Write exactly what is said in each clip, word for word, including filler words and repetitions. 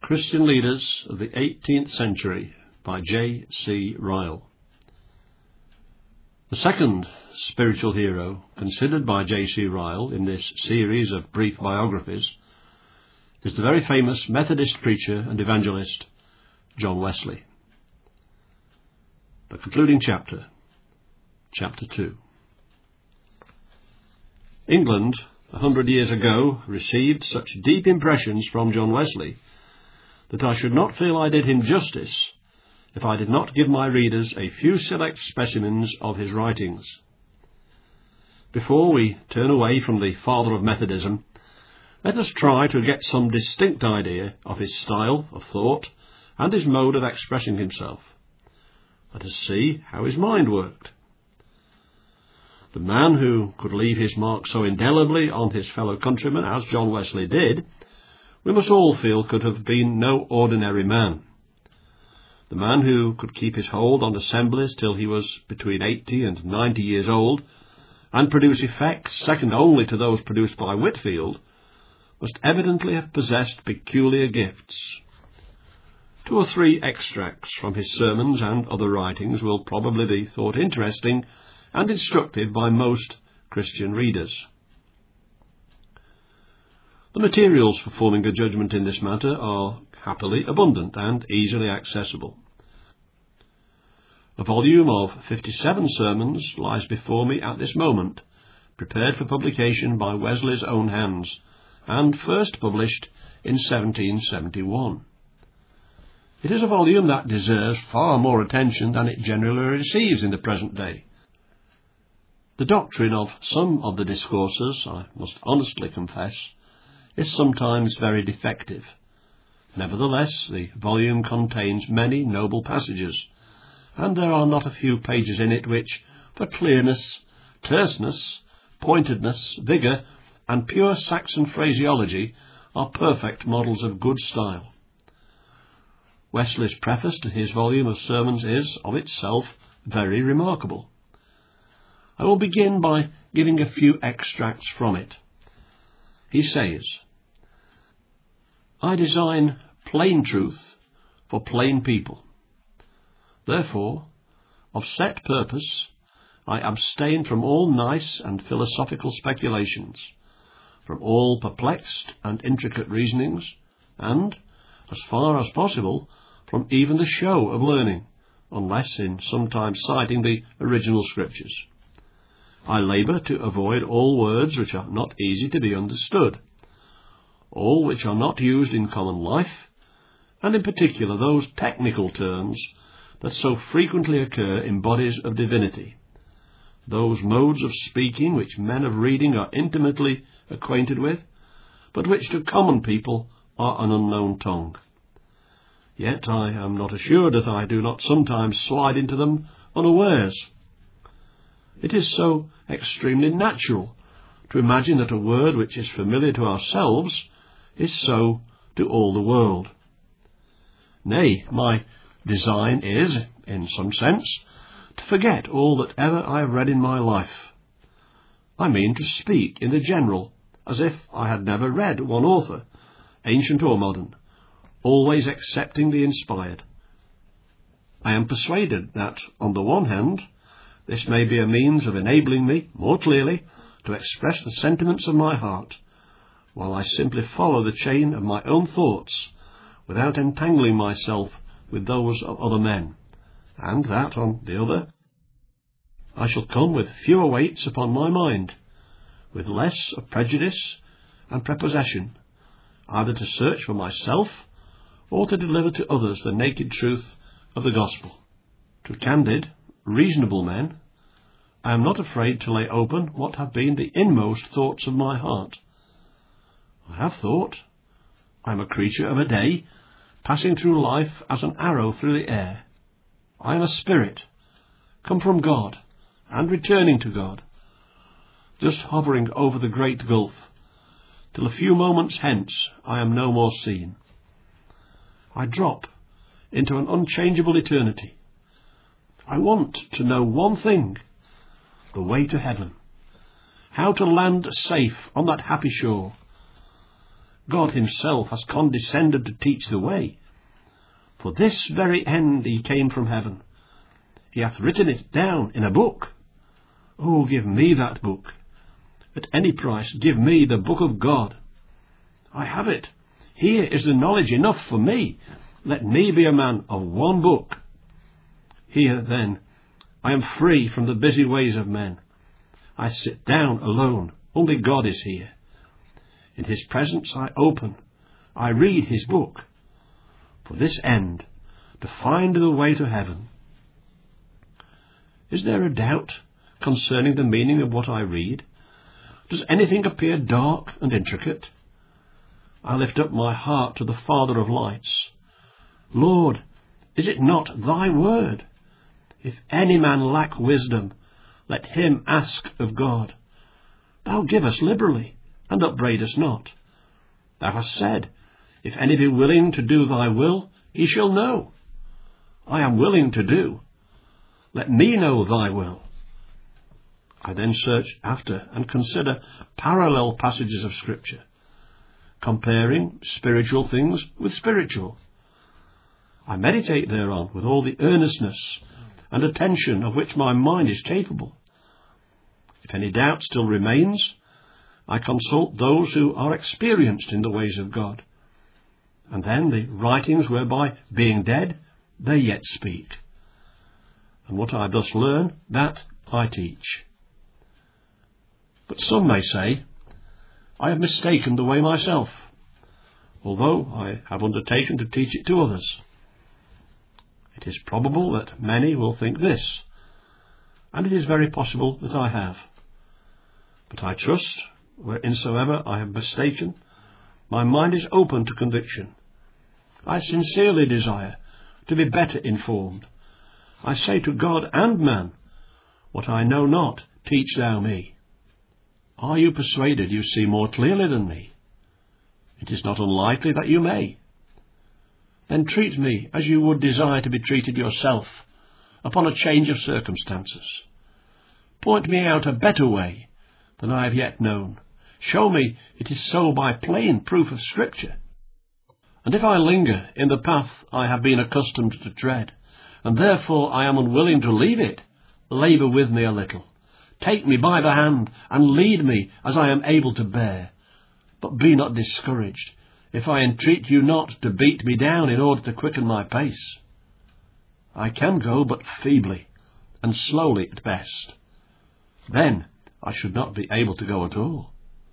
Christian Leaders of the eighteenth Century by J C Ryle. The second spiritual hero considered by J C Ryle in this series of brief biographies is the very famous Methodist preacher and evangelist John Wesley. The concluding chapter, Chapter two. England, a hundred years ago, received such deep impressions from John Wesley that I should not feel I did him justice if I did not give my readers a few select specimens of his writings. Before we turn away from the father of Methodism, let us try to get some distinct idea of his style of thought and his mode of expressing himself. Let us see how his mind worked. The man who could leave his mark so indelibly on his fellow countrymen as John Wesley did, we must all feel could have been no ordinary man. The man who could keep his hold on assemblies till he was between eighty and ninety years old, and produce effects second only to those produced by Whitefield, must evidently have possessed peculiar gifts. Two or three extracts from his sermons and other writings will probably be thought interesting and instructive by most Christian readers. The materials for forming a judgment in this matter are happily abundant and easily accessible. A volume of fifty-seven sermons lies before me at this moment, prepared for publication by Wesley's own hands, and first published in seventeen seventy-one. It is a volume that deserves far more attention than it generally receives in the present day. The doctrine of some of the discourses, I must honestly confess, is sometimes very defective. Nevertheless, the volume contains many noble passages, and there are not a few pages in it which, for clearness, terseness, pointedness, vigour, and pure Saxon phraseology, are perfect models of good style. Wesley's preface to his volume of sermons is, of itself, very remarkable. I will begin by giving a few extracts from it. He says, I design plain truth for plain people. Therefore, of set purpose, I abstain from all nice and philosophical speculations, from all perplexed and intricate reasonings, and, as far as possible, from even the show of learning, unless in sometimes citing the original scriptures. I labour to avoid all words which are not easy to be understood, all which are not used in common life, and in particular those technical terms that so frequently occur in bodies of divinity, those modes of speaking which men of reading are intimately acquainted with, but which to common people are an unknown tongue. Yet I am not assured that I do not sometimes slide into them unawares. It is so extremely natural to imagine that a word which is familiar to ourselves is so to all the world. Nay, my design is, in some sense, to forget all that ever I have read in my life. I mean to speak in the general, as if I had never read one author, ancient or modern, always excepting the inspired. I am persuaded that, on the one hand, this may be a means of enabling me, more clearly, to express the sentiments of my heart, while I simply follow the chain of my own thoughts, without entangling myself with those of other men, and that, on the other, I shall come with fewer weights upon my mind, with less of prejudice and prepossession, either to search for myself, or to deliver to others the naked truth of the gospel. To candid, reasonable men, I am not afraid to lay open what have been the inmost thoughts of my heart. I have thought. I am a creature of a day, passing through life as an arrow through the air. I am a spirit, come from God, and returning to God, just hovering over the great gulf, till a few moments hence I am no more seen. I drop into an unchangeable eternity. I want to know one thing, the way to heaven, how to land safe on that happy shore, God himself has condescended to teach the way. For this very end he came from heaven. He hath written it down in a book. Oh, give me that book. At any price, give me the book of God. I have it. Here is the knowledge enough for me. Let me be a man of one book. Here, then, I am free from the busy ways of men. I sit down alone. Only God is here. In his presence I open. I read his book. For this end, to find the way to heaven. Is there a doubt concerning the meaning of what I read? Does anything appear dark and intricate? I lift up my heart to the Father of lights. Lord, is it not thy word? If any man lack wisdom, let him ask of God. Thou givest liberally, and upbraidest not. Thou hast said, if any be willing to do thy will, he shall know. I am willing to do. Let me know thy will. I then search after and consider parallel passages of Scripture, comparing spiritual things with spiritual. I meditate thereon with all the earnestness and attention of which my mind is capable. If any doubt still remains, I consult those who are experienced in the ways of God, and then the writings whereby, being dead, they yet speak. And what I thus learn, that I teach. But some may say, I have mistaken the way myself, although I have undertaken to teach it to others. It is probable that many will think this, and it is very possible that I have. But I trust, whereinsoever I have mistaken, my mind is open to conviction. I sincerely desire to be better informed. I say to God and man, what I know not, teach thou me. Are you persuaded you see more clearly than me? It is not unlikely that you may. Then treat me as you would desire to be treated yourself upon a change of circumstances. Point me out a better way than I have yet known. Show me it is so by plain proof of Scripture. And if I linger in the path I have been accustomed to tread, and therefore I am unwilling to leave it, labour with me a little. Take me by the hand, and lead me as I am able to bear. But be not discouraged, if I entreat you not to beat me down in order to quicken my pace. I can go but feebly, and slowly at best. Then I should not be able to go at all.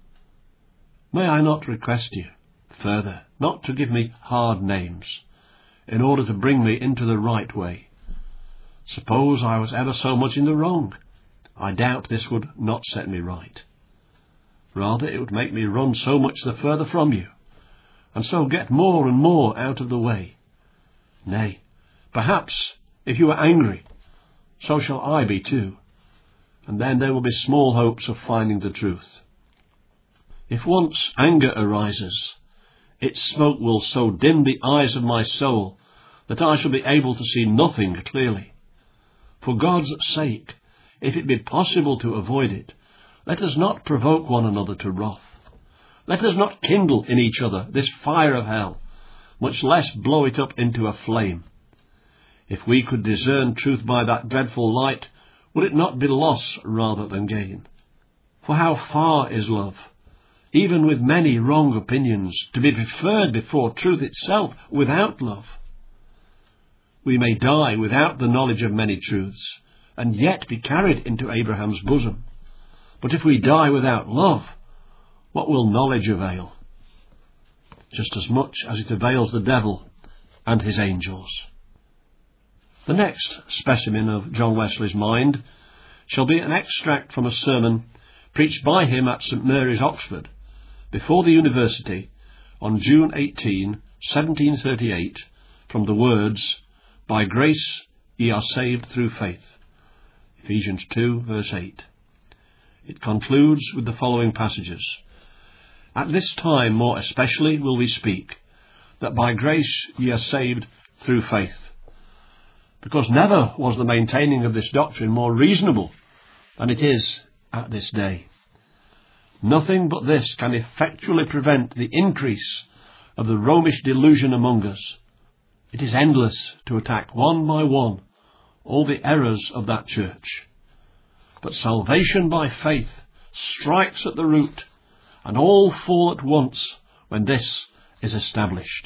May I not request you, further, not to give me hard names, in order to bring me into the right way? Suppose I was ever so much in the wrong, I doubt this would not set me right. Rather, it would make me run so much the further from you, and so get more and more out of the way. Nay, perhaps, if you are angry, so shall I be too, and then there will be small hopes of finding the truth. If once anger arises, its smoke will so dim the eyes of my soul that I shall be able to see nothing clearly. For God's sake, if it be possible to avoid it, let us not provoke one another to wrath. Let us not kindle in each other this fire of hell, much less blow it up into a flame. If we could discern truth by that dreadful light, would it not be loss rather than gain? For how far is love, even with many wrong opinions, to be preferred before truth itself without love? We may die without the knowledge of many truths, and yet be carried into Abraham's bosom. But if we die without love, what will knowledge avail? Just as much as it avails the devil and his angels. The next specimen of John Wesley's mind shall be an extract from a sermon preached by him at St Mary's, Oxford, before the University on June eighteenth, seventeen thirty-eight, from the words, "By grace ye are saved through faith." Ephesians two, verse eight. It concludes with the following passages. At this time more especially will we speak, that by grace ye are saved through faith. Because never was the maintaining of this doctrine more reasonable than it is at this day. Nothing but this can effectually prevent the increase of the Romish delusion among us. It is endless to attack one by one all the errors of that church. But salvation by faith strikes at the root, and all fall at once when this is established.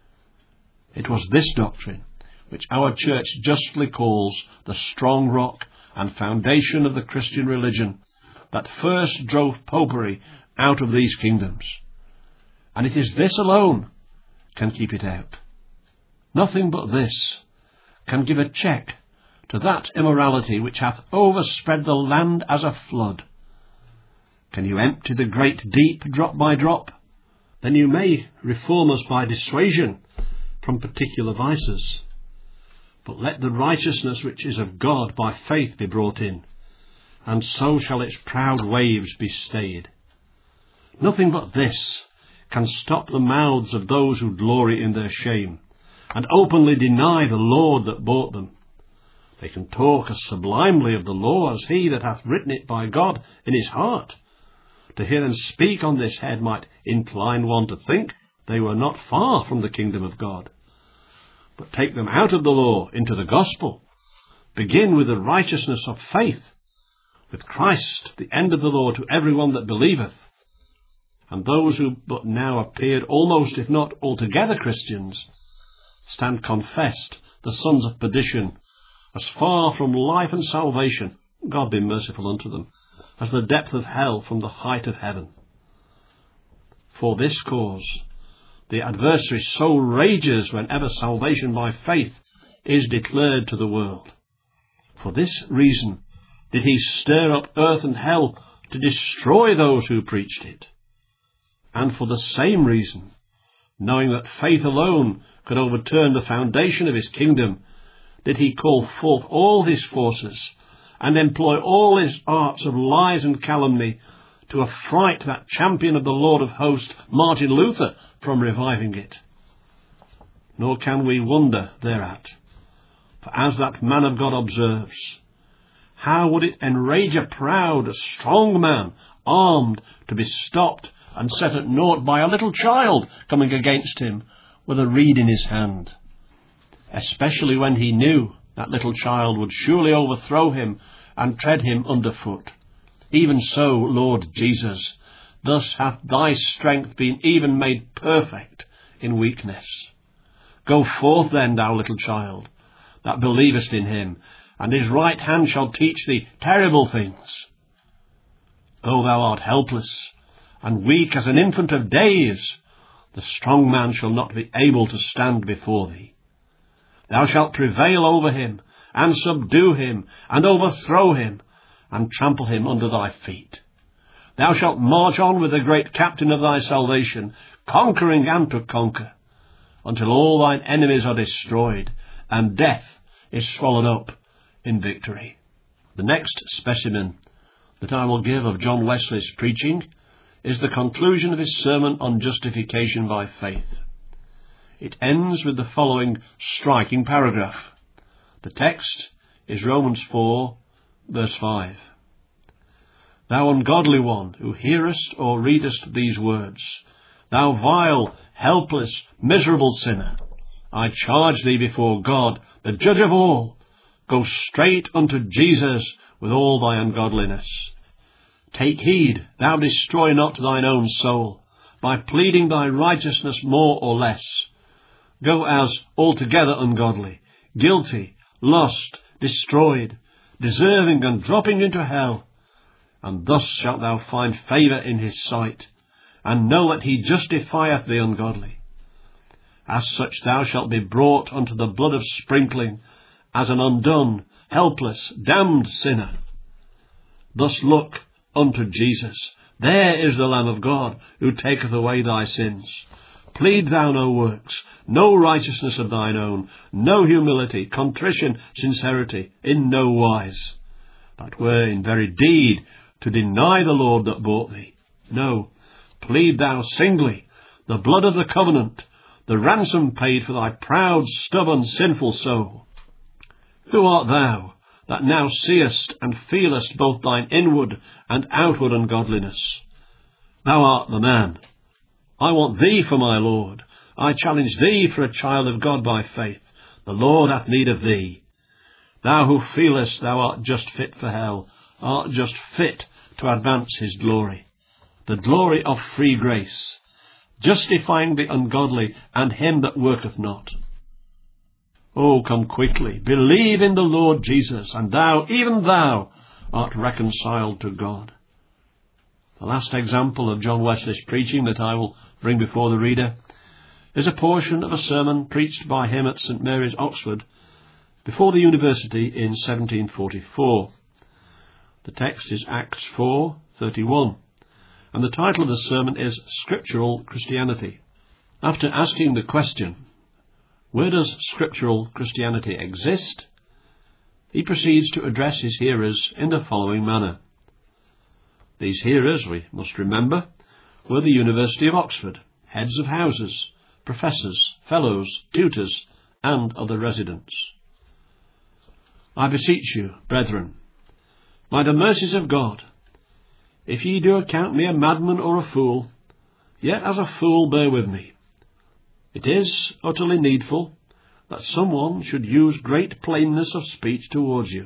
It was this doctrine which our church justly calls the strong rock and foundation of the Christian religion that first drove popery out of these kingdoms. And it is this alone can keep it out. Nothing but this can give a check to that immorality which hath overspread the land as a flood. Can you empty the great deep drop by drop? Then you may reform us by dissuasion from particular vices. But let the righteousness which is of God by faith be brought in, and so shall its proud waves be stayed. Nothing but this can stop the mouths of those who glory in their shame, and openly deny the Lord that bought them. They can talk as sublimely of the law as he that hath written it by God in his heart. To hear them speak on this head might incline one to think they were not far from the kingdom of God. But take them out of the law into the gospel. Begin with the righteousness of faith, with Christ, the end of the law to every one that believeth. And those who but now appeared almost, if not altogether Christians, stand confessed the sons of perdition, as far from life and salvation, God be merciful unto them, as the depth of hell from the height of heaven. For this cause the adversary so rages whenever salvation by faith is declared to the world. For this reason did he stir up earth and hell to destroy those who preached it. And for the same reason, knowing that faith alone could overturn the foundation of his kingdom, did he call forth all his forces and employ all his arts of lies and calumny to affright that champion of the Lord of hosts, Martin Luther, from reviving it. Nor can we wonder thereat, for as that man of God observes, how would it enrage a proud, strong man, armed, to be stopped and set at naught by a little child coming against him with a reed in his hand, especially when he knew that little child would surely overthrow him and tread him under foot. Even so, Lord Jesus, thus hath thy strength been even made perfect in weakness. Go forth then, thou little child, that believest in him, and his right hand shall teach thee terrible things. Though thou art helpless and weak as an infant of days, the strong man shall not be able to stand before thee. Thou shalt prevail over him, and subdue him, and overthrow him, and trample him under thy feet. Thou shalt march on with the great captain of thy salvation, conquering and to conquer, until all thine enemies are destroyed, and death is swallowed up in victory. The next specimen that I will give of John Wesley's preaching is the conclusion of his sermon on justification by faith. It ends with the following striking paragraph. The text is Romans four, verse five. Thou ungodly one, who hearest or readest these words, thou vile, helpless, miserable sinner, I charge thee before God, the judge of all, go straight unto Jesus with all thy ungodliness. Take heed thou destroy not thine own soul, by pleading thy righteousness more or less. Go as altogether ungodly, guilty, lost, destroyed, deserving and dropping into hell, and thus shalt thou find favour in his sight, and know that he justifieth the ungodly. As such thou shalt be brought unto the blood of sprinkling, as an undone, helpless, damned sinner. Thus look unto Jesus. There is the Lamb of God, who taketh away thy sins. Plead thou no works, no righteousness of thine own, no humility, contrition, sincerity, in no wise. That were in very deed to deny the Lord that bought thee. No, plead thou singly the blood of the covenant, the ransom paid for thy proud, stubborn, sinful soul. Who art thou that now seest and feelest both thine inward and outward ungodliness? Thou art the man. I want thee for my Lord. I challenge thee for a child of God by faith. The Lord hath need of thee. Thou who feelest thou art just fit for hell, art just fit to advance his glory, the glory of free grace, justifying the ungodly and him that worketh not. Oh, come quickly, believe in the Lord Jesus, and thou, even thou, art reconciled to God. The last example of John Wesley's preaching that I will bring before the reader is a portion of a sermon preached by him at St Mary's, Oxford, before the university in seventeen forty-four. The text is Acts four thirty-one, and the title of the sermon is Scriptural Christianity. After asking the question, where does scriptural Christianity exist? He proceeds to address his hearers in the following manner. These hearers, we must remember, were the University of Oxford, heads of houses, professors, fellows, tutors, and other residents. I beseech you, brethren, by the mercies of God, if ye do account me a madman or a fool, yet as a fool bear with me. It is utterly needful that someone should use great plainness of speech towards you.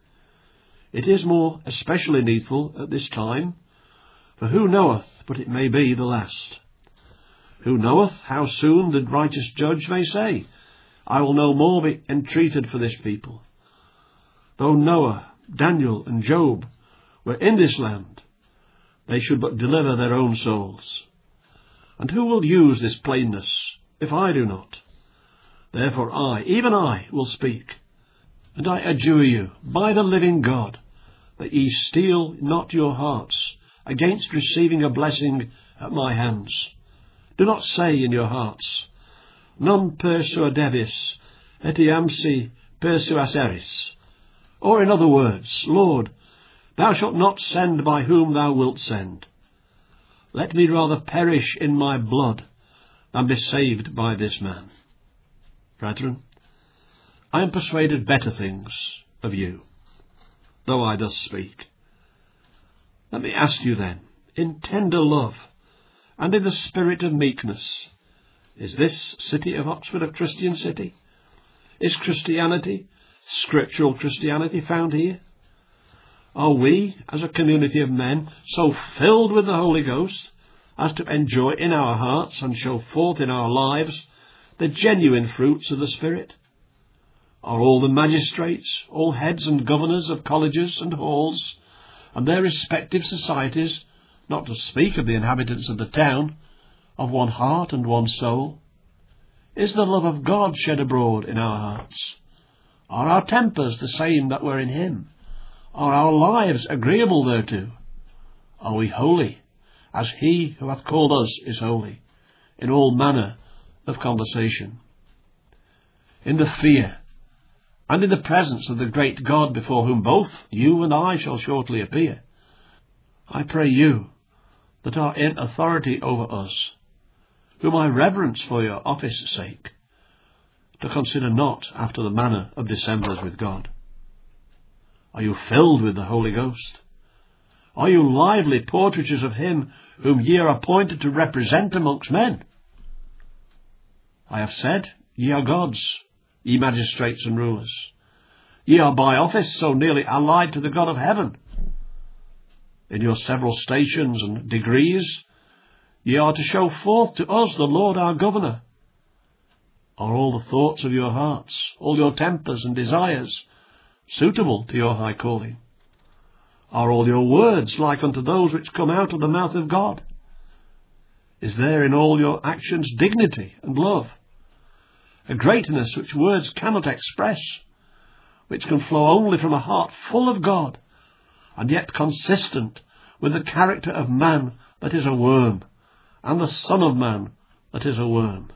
It is more especially needful at this time, for who knoweth but it may be the last? Who knoweth how soon the righteous judge may say, I will no more be entreated for this people? Though Noah, Daniel, and Job were in this land, they should but deliver their own souls. And who will use this plainness, if I do not? Therefore I, even I, will speak. And I adjure you, by the living God, that ye steel not your hearts against receiving a blessing at my hands. Do not say in your hearts, Non persuadebis etiamsi persuaseris. Or in other words, Lord, thou shalt not send by whom thou wilt send. Let me rather perish in my blood than be saved by this man. Brethren, I am persuaded better things of you, though I thus speak. Let me ask you then, in tender love and in the spirit of meekness, is this city of Oxford a Christian city? Is Christianity, scriptural Christianity, found here? Are we, as a community of men, so filled with the Holy Ghost as to enjoy in our hearts and show forth in our lives the genuine fruits of the Spirit? Are all the magistrates, all heads and governors of colleges and halls, and their respective societies, not to speak of the inhabitants of the town, of one heart and one soul? Is the love of God shed abroad in our hearts? Are our tempers the same that were in him? Are our lives agreeable thereto? Are we holy, as he who hath called us is holy, in all manner of conversation? In the fear and in the presence of the great God before whom both you and I shall shortly appear, I pray you that are in authority over us, whom I reverence for your office sake, to consider not after the manner of dissemblers with God. Are you filled with the Holy Ghost? Are you lively portraitures of him whom ye are appointed to represent amongst men? I have said, ye are gods, ye magistrates and rulers. Ye are by office so nearly allied to the God of heaven. In your several stations and degrees, ye are to show forth to us the Lord our Governor. Are all the thoughts of your hearts, all your tempers and desires, suitable to your high calling? Are all your words like unto those which come out of the mouth of God? Is there in all your actions dignity and love, a greatness which words cannot express, which can flow only from a heart full of God, and yet consistent with the character of man that is a worm, and the Son of Man that is a worm?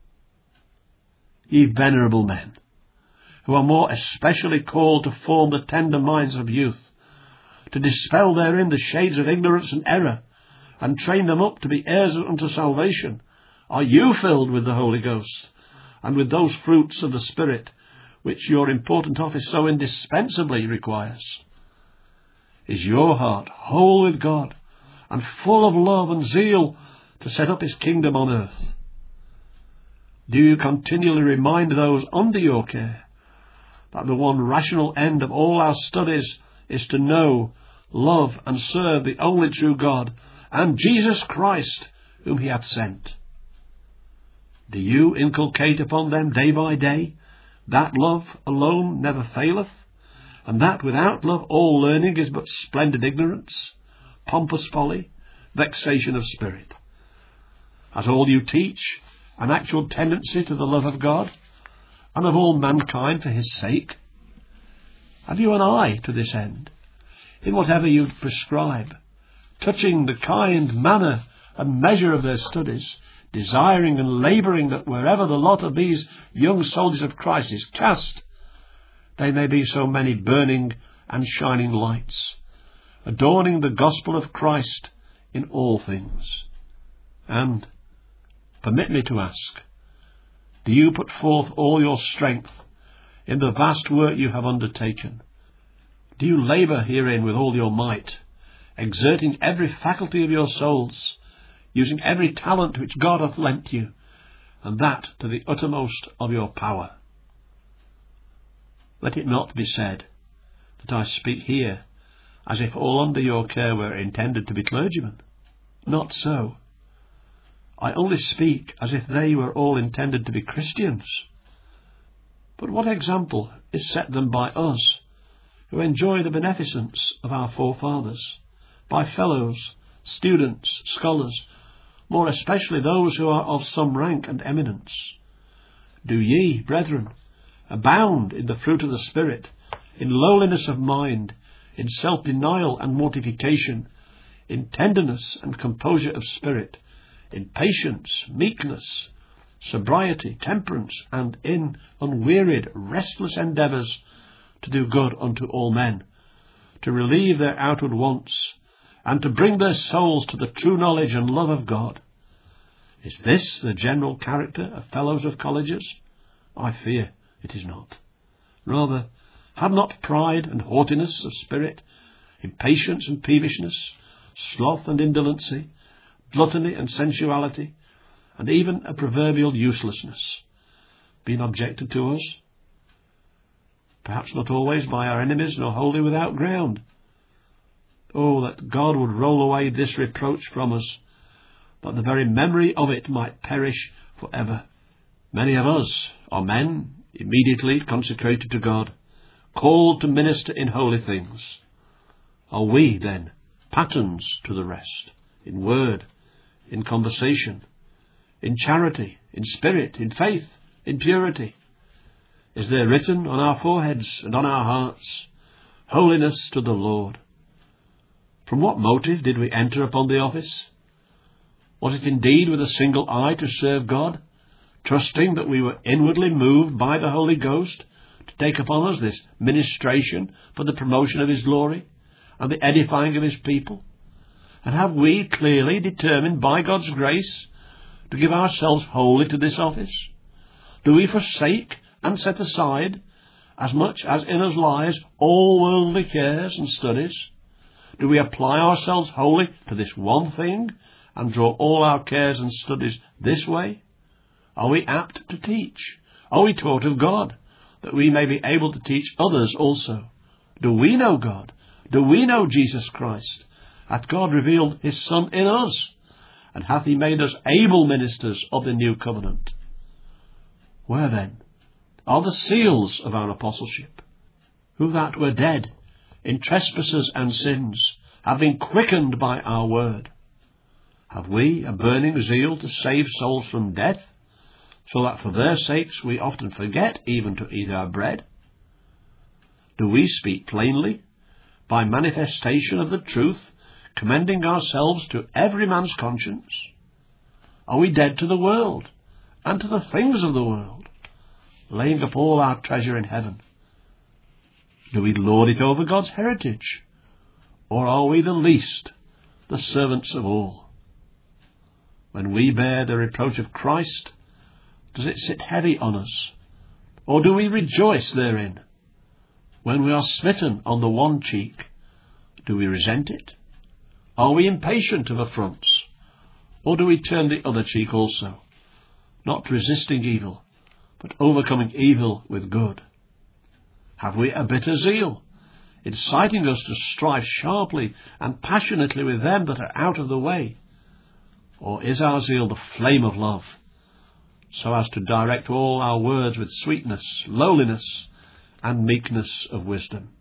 Ye venerable men, who are more especially called to form the tender minds of youth, to dispel therein the shades of ignorance and error, and train them up to be heirs unto salvation, are you filled with the Holy Ghost, and with those fruits of the Spirit which your important office so indispensably requires? Is your heart whole with God, and full of love and zeal to set up his kingdom on earth? Do you continually remind those under your care that the one rational end of all our studies is to know, love, and serve the only true God and Jesus Christ, whom he hath sent? Do you inculcate upon them day by day that love alone never faileth, and that without love all learning is but splendid ignorance, pompous folly, vexation of spirit? Has all you teach an actual tendency to the love of God and of all mankind for his sake? Have you an eye to this end, in whatever you prescribe, touching the kind, manner, and measure of their studies, desiring and labouring that wherever the lot of these young soldiers of Christ is cast, they may be so many burning and shining lights, adorning the gospel of Christ in all things? And permit me to ask, do you put forth all your strength in the vast work you have undertaken? Do you labour herein with all your might, exerting every faculty of your souls, using every talent which God hath lent you, and that to the uttermost of your power? Let it not be said that I speak here as if all under your care were intended to be clergymen. Not so. I only speak as if they were all intended to be Christians. But what example is set them by us, who enjoy the beneficence of our forefathers, by fellows, students, scholars, more especially those who are of some rank and eminence? Do ye, brethren, abound in the fruit of the Spirit, in lowliness of mind, in self-denial and mortification, in tenderness and composure of spirit, in patience, meekness, sobriety, temperance, and in unwearied, restless endeavours to do good unto all men, to relieve their outward wants, and to bring their souls to the true knowledge and love of God? Is this the general character of fellows of colleges? I fear it is not. Rather, have not pride and haughtiness of spirit, impatience and peevishness, sloth and indolency, gluttony and sensuality, and even a proverbial uselessness been objected to us? Perhaps not always by our enemies, nor wholly without ground. Oh, that God would roll away this reproach from us, that the very memory of it might perish for ever. Many of us are men immediately consecrated to God, called to minister in holy things. Are we, then, patterns to the rest, in word, in conversation, in charity, in spirit, in faith, in purity? Is there written on our foreheads and on our hearts, holiness to the Lord? From what motive did we enter upon the office? Was it indeed with a single eye to serve God, trusting that we were inwardly moved by the Holy Ghost to take upon us this ministration for the promotion of his glory and the edifying of his people? And have we clearly determined by God's grace to give ourselves wholly to this office? Do we forsake and set aside, as much as in us lies, all worldly cares and studies? Do we apply ourselves wholly to this one thing and draw all our cares and studies this way? Are we apt to teach? Are we taught of God, that we may be able to teach others also? Do we know God? Do we know Jesus Christ? Hath God revealed his Son in us? And hath he made us able ministers of the new covenant? Where then are the seals of our apostleship? Who that were dead in trespasses and sins have been quickened by our word? Have we a burning zeal to save souls from death, so that for their sakes we often forget even to eat our bread? Do we speak plainly, by manifestation of the truth, commending ourselves to every man's conscience? Are we dead to the world and to the things of the world, laying up all our treasure in heaven? Do we lord it over God's heritage, or are we the least, the servants of all? When we bear the reproach of Christ, does it sit heavy on us, or do we rejoice therein? When we are smitten on the one cheek, do we resent it? Are we impatient of affronts, or do we turn the other cheek also, not resisting evil, but overcoming evil with good? Have we a bitter zeal, inciting us to strive sharply and passionately with them that are out of the way? Or is our zeal the flame of love, so as to direct all our words with sweetness, lowliness, and meekness of wisdom?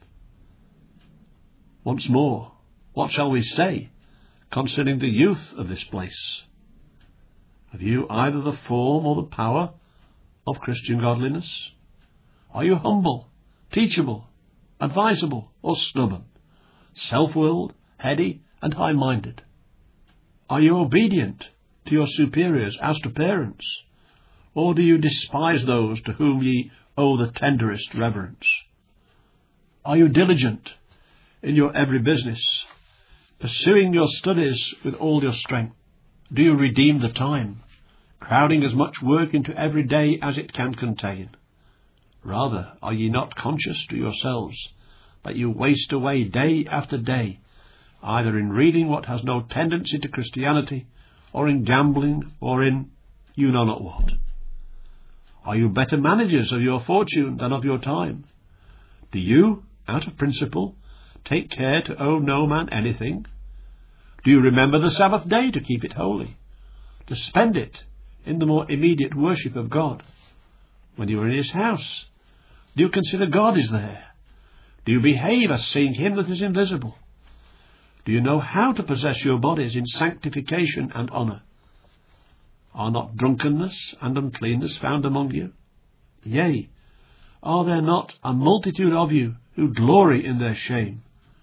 Once more, what shall we say concerning the youth of this place? Have you either the form or the power of Christian godliness? Are you humble, teachable, advisable, or stubborn, self-willed, heady, and high-minded? Are you obedient to your superiors as to parents, or do you despise those to whom ye owe the tenderest reverence? Are you diligent in your every business, pursuing your studies with all your strength? Do you redeem the time, crowding as much work into every day as it can contain? Rather, are ye not conscious to yourselves that you waste away day after day, either in reading what has no tendency to Christianity, or in gambling, or in you know not what? Are you better managers of your fortune than of your time? Do you, out of principle, take care to owe no man anything? Do you remember the Sabbath day to keep it holy, to spend it in the more immediate worship of God? When you are in his house, do you consider God is there? Do you behave as seeing him that is invisible? Do you know how to possess your bodies in sanctification and honour? Are not drunkenness and uncleanness found among you? Yea, are there not a multitude of you who glory in their shame?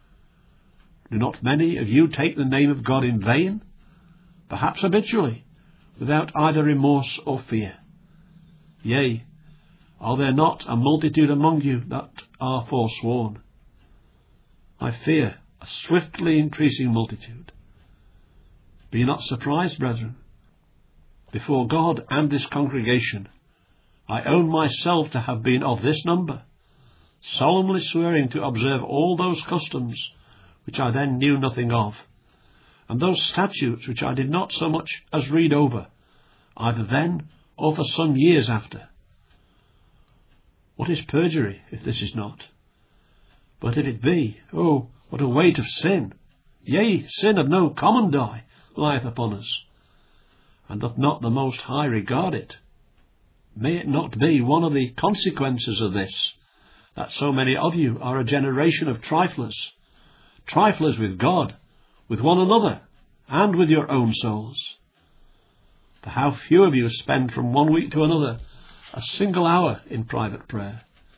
Do not many of you take the name of God in vain, perhaps habitually, without either remorse or fear? Yea, are there not a multitude among you that are forsworn? I fear a swiftly increasing multitude. Be not surprised, brethren. Before God and this congregation, I own myself to have been of this number, solemnly swearing to observe all those customs which I then knew nothing of, and those statutes which I did not so much as read over, either then or for some years after. What is perjury, if this is not? But if it be, oh, what a weight of sin! Yea, sin of no common dye lieth upon us, and doth not the Most High regard it? May it not be one of the consequences of this, that so many of you are a generation of triflers, triflers with God, with one another, and with your own souls? For how few of you spend from one week to another a single hour in private prayer?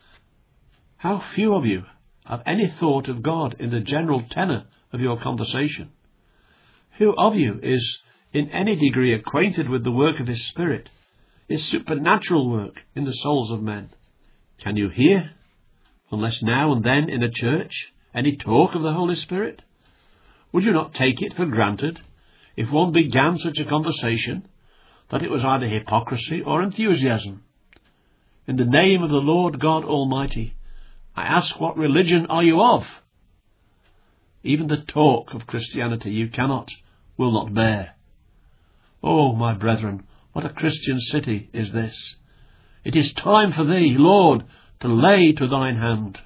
How few of you have any thought of God in the general tenor of your conversation? Who of you is in any degree acquainted with the work of his Spirit, his supernatural work in the souls of men? Can you hear, unless now and then in a church, any talk of the Holy Spirit? Would you not take it for granted, if one began such a conversation, that it was either hypocrisy or enthusiasm? In the name of the Lord God Almighty, I ask, what religion are you of? Even the talk of Christianity you cannot, will not bear. Oh, my brethren, what a Christian city is this! It is time for thee, Lord, to lay to thine hand.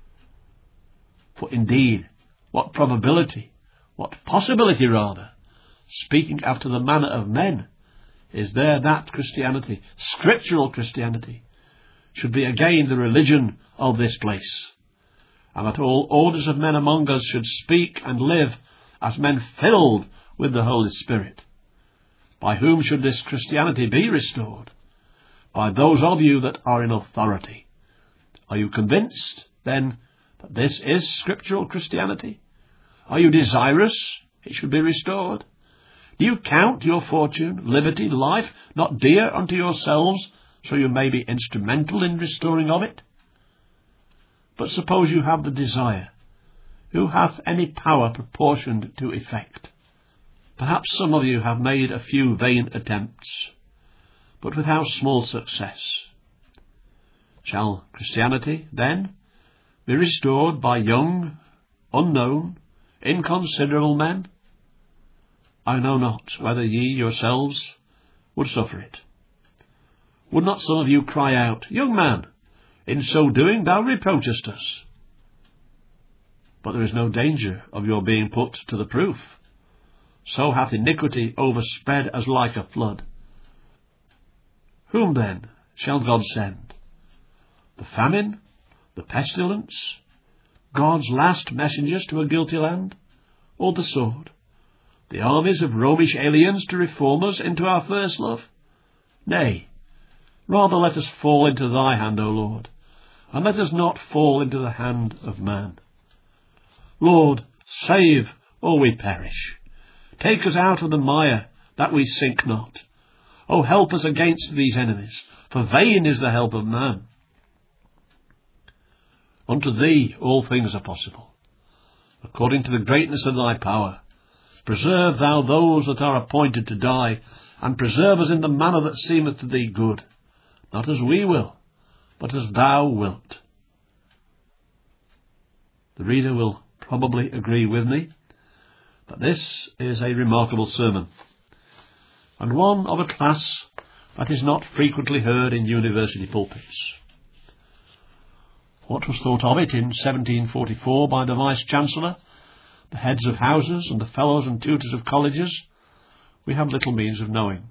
For indeed, what probability, what possibility rather, speaking after the manner of men, is there that Christianity, scriptural Christianity, should be again the religion of this place, and that all orders of men among us should speak and live as men filled with the Holy Spirit? By whom should this Christianity be restored? By those of you that are in authority. Are you convinced, then, that this is scriptural Christianity? Are you desirous it should be restored? Do you count your fortune, liberty, life not dear unto yourselves, so you may be instrumental in restoring of it? But suppose you have the desire, who hath any power proportioned to effect? Perhaps some of you have made a few vain attempts, but with how small success. Shall Christianity, then, be restored by young, unknown, inconsiderable men? I know not whether ye yourselves would suffer it. Would not some of you cry out, Young man, in so doing thou reproachest us? But there is no danger of your being put to the proof. So hath iniquity overspread as like a flood. Whom then shall God send? The famine? The pestilence? God's last messengers to a guilty land? Or the sword? The armies of Romish aliens to reform us into our first love? Nay, rather let us fall into thy hand, O Lord, and let us not fall into the hand of man. Lord, save, or we perish. Take us out of the mire, that we sink not. O help us against these enemies, for vain is the help of man. Unto thee all things are possible. According to the greatness of thy power, preserve thou those that are appointed to die, and preserve us in the manner that seemeth to thee good, not as we will, but as thou wilt. The reader will probably agree with me that this is a remarkable sermon, and one of a class that is not frequently heard in university pulpits. What was thought of it in seventeen forty-four by the Vice-Chancellor, the heads of houses, and the fellows and tutors of colleges, we have little means of knowing.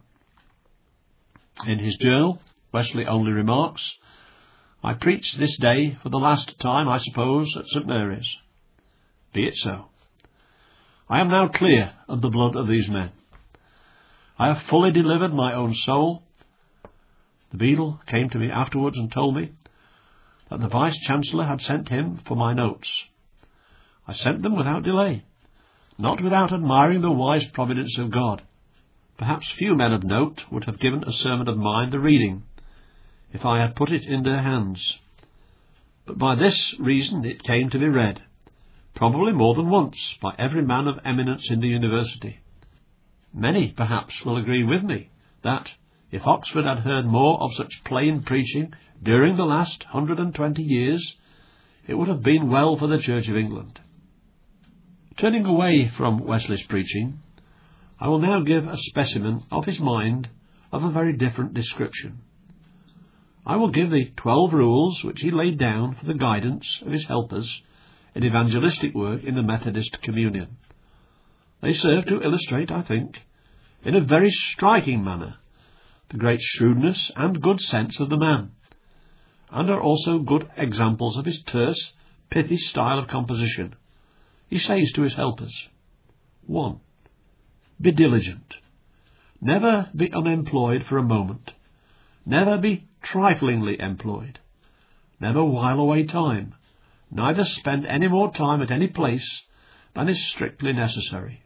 In his journal, Wesley only remarks, I preach this day for the last time, I suppose, at St Mary's. Be it so. I am now clear of the blood of these men. I have fully delivered my own soul. The beadle came to me afterwards and told me that the Vice-Chancellor had sent him for my notes. I sent them without delay, not without admiring the wise providence of God. Perhaps few men of note would have given a sermon of mine the reading, if I had put it in their hands. But by this reason it came to be read, probably more than once, by every man of eminence in the university. Many, perhaps, will agree with me that, if Oxford had heard more of such plain preaching during the last hundred and twenty years, it would have been well for the Church of England. Turning away from Wesley's preaching, I will now give a specimen of his mind of a very different description. I will give the twelve rules which he laid down for the guidance of his helpers in evangelistic work in the Methodist Communion. They serve to illustrate, I think, in a very striking manner, the great shrewdness and good sense of the man, and are also good examples of his terse, pithy style of composition. He says to his helpers, one. Be diligent. Never be unemployed for a moment. Never be triflingly employed. Never while away time. Neither spend any more time at any place than is strictly necessary.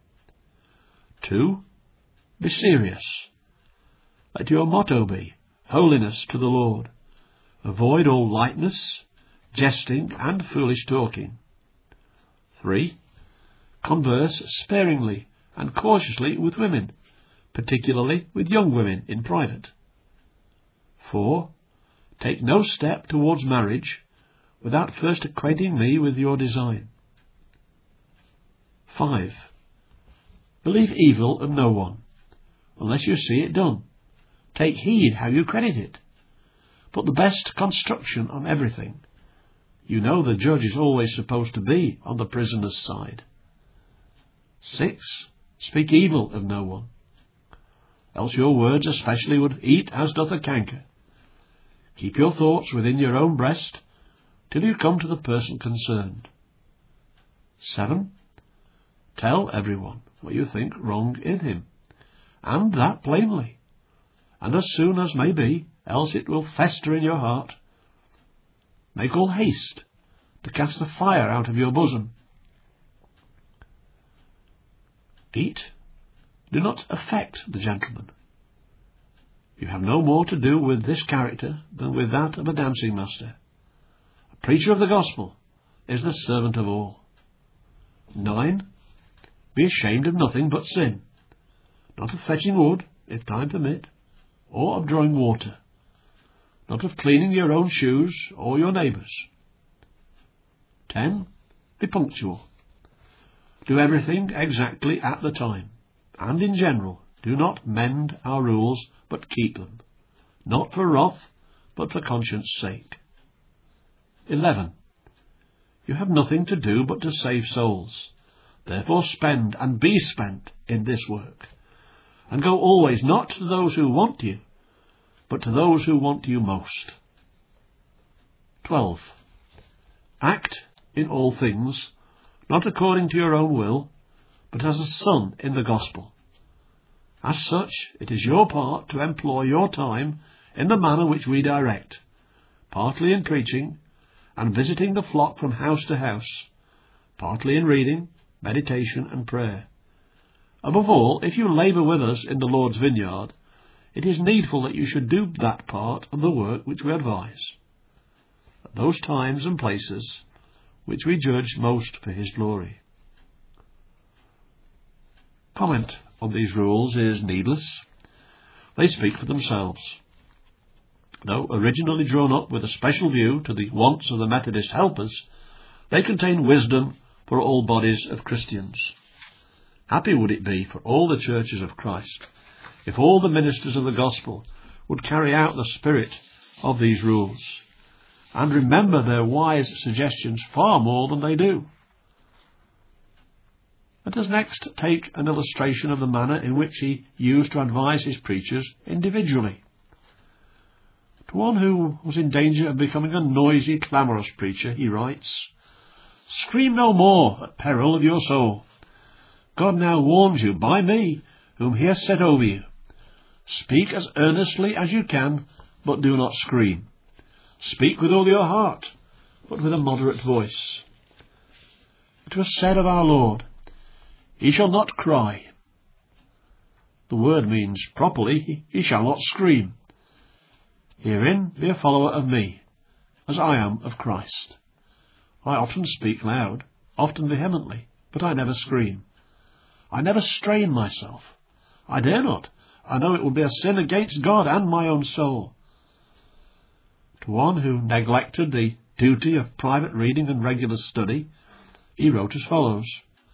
Two. Be serious. Let your motto be holiness to the Lord. Avoid all lightness, jesting, and foolish talking. Three. Converse sparingly and cautiously with women, particularly with young women in private. Four. Take no step towards marriage without first acquainting me with your design. Five. Believe evil of no one, unless you see it done. Take heed how you credit it. Put the best construction on everything. You know the judge is always supposed to be on the prisoner's side. Six. Speak evil of no one, else your words especially would eat as doth a canker. Keep your thoughts within your own breast till you come to the person concerned. Seven. Tell everyone what you think wrong in him, and that plainly, and as soon as may be, else it will fester in your heart. Make all haste to cast the fire out of your bosom. Eight. Do not affect the gentleman. You have no more to do with this character than with that of a dancing master. A preacher of the gospel is the servant of all. Nine. Be ashamed of nothing but sin, not of fetching wood, if time permit, or of drawing water, not of cleaning your own shoes or your neighbour's. Ten. Be punctual. Do everything exactly at the time, and in general do not mend our rules, but keep them, not for wrath, but for conscience' sake. eleven. You have nothing to do but to save souls. Therefore spend and be spent in this work, and go always not to those who want you, but to those who want you most. twelve. Act in all things, not according to your own will, but as a son in the gospel. As such, it is your part to employ your time in the manner which we direct, partly in preaching and visiting the flock from house to house, partly in reading, meditation, and prayer. Above all, if you labour with us in the Lord's vineyard, it is needful that you should do that part of the work which we advise, at those times and places which we judge most for his glory. Comment on these rules is needless. They speak for themselves. Though originally drawn up with a special view to the wants of the Methodist helpers, they contain wisdom for all bodies of Christians. Happy would it be for all the churches of Christ if all the ministers of the gospel would carry out the spirit of these rules, and remember their wise suggestions far more than they do. Let us next take an illustration of the manner in which he used to advise his preachers individually. To one who was in danger of becoming a noisy, clamorous preacher, he writes, "Scream no more at peril of your soul. God now warns you by me, whom he has set over you. Speak as earnestly as you can, but do not scream. Speak with all your heart, but with a moderate voice." It was said of our Lord, "He shall not cry." The word means properly, he shall not scream. Herein be a follower of me, as I am of Christ. I often speak loud, often vehemently, but I never scream. I never strain myself. I dare not. I know it would be a sin against God and my own soul. To one who neglected the duty of private reading and regular study, he wrote as follows: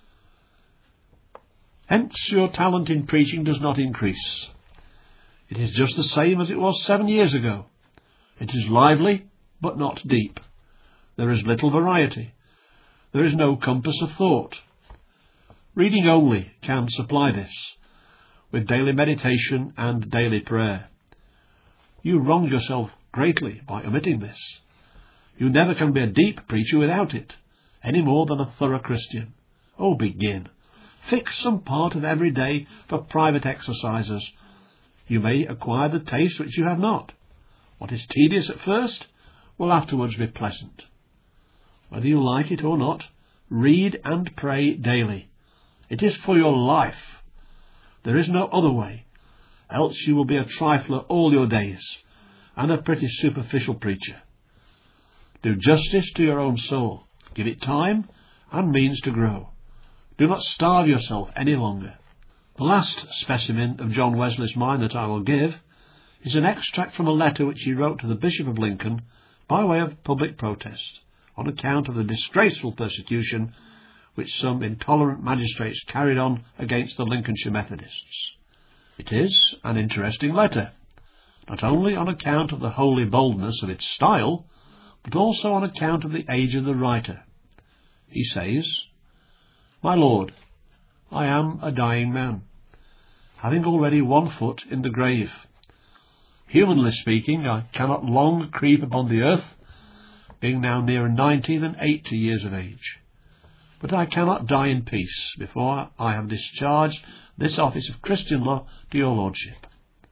"Hence your talent in preaching does not increase. It is just the same as it was seven years ago. It is lively, but not deep. There is little variety. There is no compass of thought. Reading only can supply this, with daily meditation and daily prayer. You wrong yourself greatly by omitting this. You never can be a deep preacher without it, any more than a thorough Christian. Oh, begin. Fix some part of every day for private exercises. You may acquire the taste which you have not. What is tedious at first will afterwards be pleasant. Whether you like it or not, read and pray daily. It is for your life. There is no other way, else you will be a trifler all your days, and a pretty superficial preacher. Do justice to your own soul. Give it time and means to grow. Do not starve yourself any longer. The last specimen of John Wesley's mind that I will give is an extract from a letter which he wrote to the Bishop of Lincoln by way of public protest on account of the disgraceful persecution which some intolerant magistrates carried on against the Lincolnshire Methodists. It is an interesting letter, not only on account of the holy boldness of its style, but also on account of the age of the writer. He says, "My Lord, I am a dying man, having already one foot in the grave. Humanly speaking, I cannot long creep upon the earth, being now nearer ninety than eighty years of age. But I cannot die in peace before I have discharged this office of Christian law to your Lordship.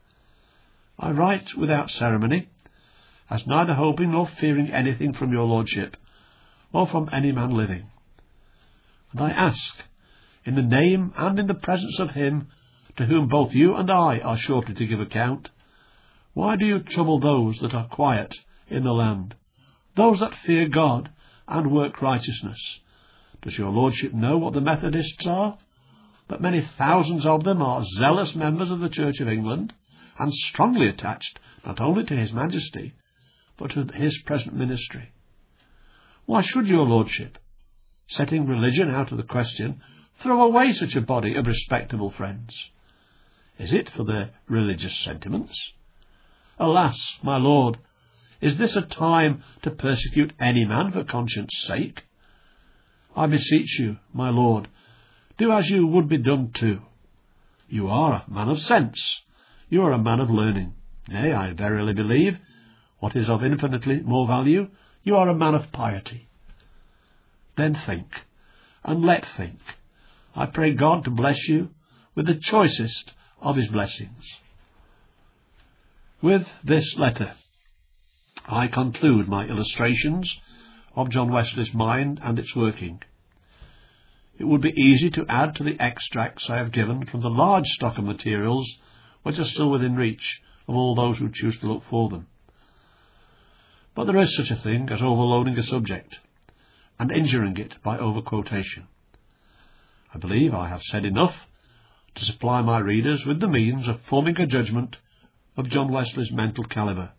I write without ceremony, as neither hoping nor fearing anything from your Lordship, or from any man living. And I ask, in the name and in the presence of him to whom both you and I are shortly to give account, why do you trouble those that are quiet in the land, those that fear God and work righteousness? Does your Lordship know what the Methodists are? That many thousands of them are zealous members of the Church of England, and strongly attached not only to His Majesty, but to His present ministry. Why should your Lordship, setting religion out of the question, throw away such a body of respectable friends? Is it for their religious sentiments? Alas, my Lord, is this a time to persecute any man for conscience' sake? I beseech you, my Lord, do as you would be done too. You are a man of sense. You are a man of learning. Nay, I verily believe, what is of infinitely more value, you are a man of piety. Then think, and let think. I pray God to bless you with the choicest of his blessings. With this letter, I conclude my illustrations of John Wesley's mind and its working. It would be easy to add to the extracts I have given from the large stock of materials which are still within reach of all those who choose to look for them. But there is such a thing as overloading a subject and injuring it by overquotation. I believe I have said enough to supply my readers with the means of forming a judgment of John Wesley's mental calibre.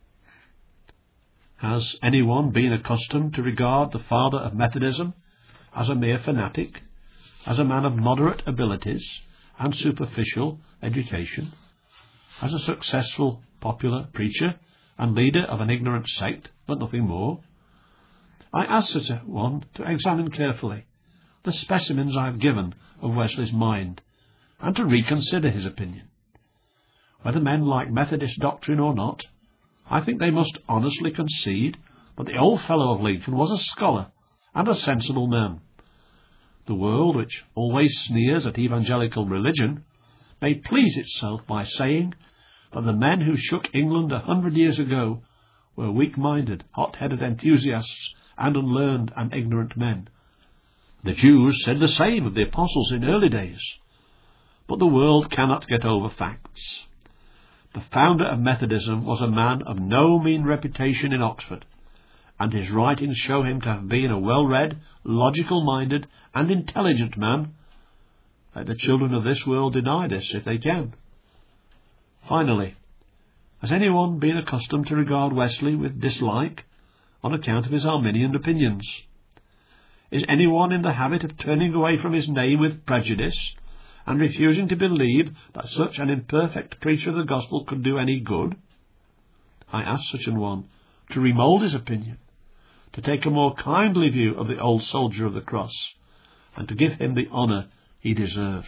Has anyone been accustomed to regard the father of Methodism as a mere fanatic, as a man of moderate abilities and superficial education, as a successful popular preacher and leader of an ignorant sect, but nothing more? I ask such a one to examine carefully the specimens I have given of Wesley's mind, and to reconsider his opinion. Whether men like Methodist doctrine or not, I think they must honestly concede that the old fellow of Lincoln was a scholar and a sensible man. The world, which always sneers at evangelical religion, may please itself by saying that the men who shook England a hundred years ago were weak-minded, hot-headed enthusiasts and unlearned and ignorant men. The Jews said the same of the apostles in early days. But the world cannot get over facts. The founder of Methodism was a man of no mean reputation in Oxford, and his writings show him to have been a well-read, logical-minded, and intelligent man. Let the children of this world deny this if they can. Finally, has anyone been accustomed to regard Wesley with dislike on account of his Arminian opinions? Is anyone in the habit of turning away from his name with prejudice, and refusing to believe that such an imperfect preacher of the gospel could do any good? I ask such an one to remould his opinion, to take a more kindly view of the old soldier of the cross, and to give him the honour he deserves.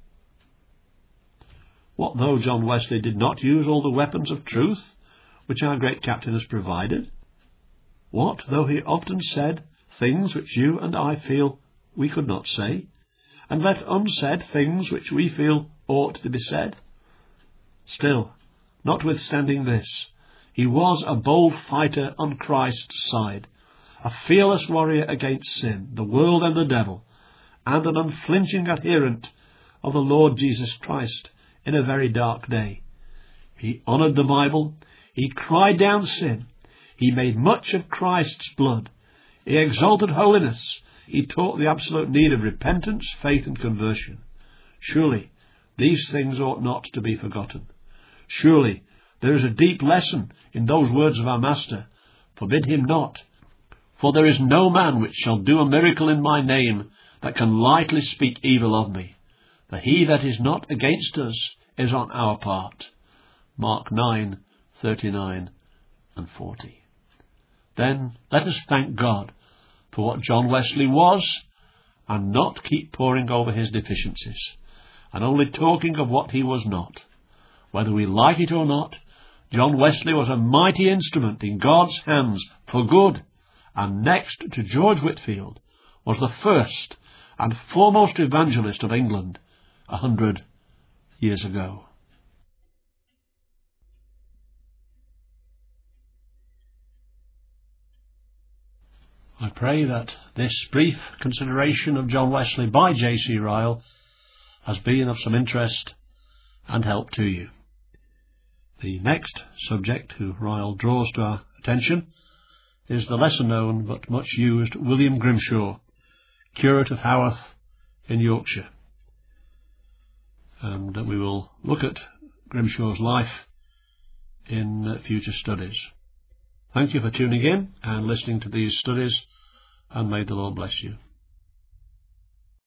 What though John Wesley did not use all the weapons of truth which our great captain has provided? What though he often said things which you and I feel we could not say, and left unsaid things which we feel ought to be said? Still, notwithstanding this, he was a bold fighter on Christ's side, a fearless warrior against sin, the world and the devil, and an unflinching adherent of the Lord Jesus Christ in a very dark day. He honoured the Bible, he cried down sin, he made much of Christ's blood, he exalted holiness, he taught the absolute need of repentance, faith and conversion. Surely these things ought not to be forgotten. Surely there is a deep lesson in those words of our Master, "Forbid him not, for there is no man which shall do a miracle in my name that can lightly speak evil of me. For he that is not against us is on our part." Mark nine, thirty-nine and forty. Then let us thank God for what John Wesley was, and not keep poring over his deficiencies, and only talking of what he was not. Whether we like it or not, John Wesley was a mighty instrument in God's hands for good, and next to George Whitefield was the first and foremost evangelist of England a hundred years ago. I pray that this brief consideration of John Wesley by J C Ryle has been of some interest and help to you. The next subject who Ryle draws to our attention is the lesser known but much used William Grimshaw, curate of Haworth in Yorkshire. And we will look at Grimshaw's life in future studies. Thank you for tuning in and listening to these studies, and may the Lord bless you.